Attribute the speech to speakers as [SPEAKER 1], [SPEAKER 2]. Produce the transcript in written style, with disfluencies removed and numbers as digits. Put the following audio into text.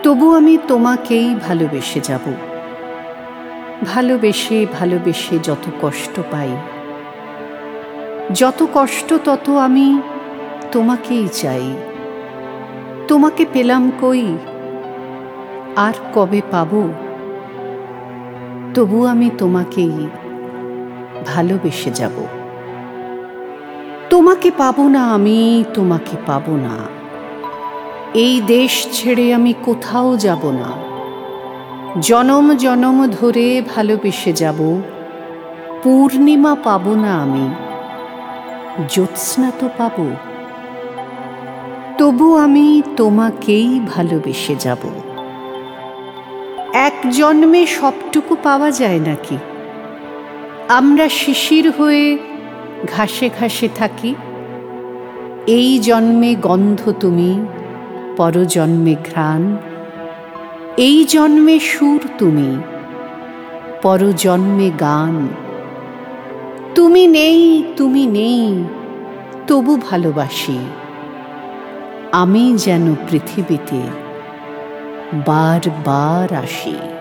[SPEAKER 1] তবু আমি তোমাকেই ভালোবেসে যাব। ভালোবেসে ভালোবেসে যত কষ্ট পাই, যত কষ্ট তত আমি তোমাকেই চাই। তোমাকে পেলাম কই, আর কবে পাবো? তবু আমি তোমাকেই ভালোবেসে যাব। তোমাকে পাবো না আমি, তোমাকে পাবো না। এই দেশ ছেড়ে আমি কোথাও যাব না। জনম জনম ধরে ভালোবেসে যাব। পূর্ণিমা পাবো না আমি, জ্যোৎস্না তো পাবো। তবু আমি তোমাকেই ভালোবেসে যাব। এক জন্মে সবটুকু পাওয়া যায় নাকি? আমরা শিশির হয়ে ঘাসে ঘাসে থাকি। এই জন্মে গন্ধ তুমি, পরজন্মে ঘ্রাণ। এই জন্মে সুর তুমি, পরজন্মে গান। তুমি নেই, তুমি নেই, তবু ভালোবাসি। আমি যেন পৃথিবীতে বারবার আসি।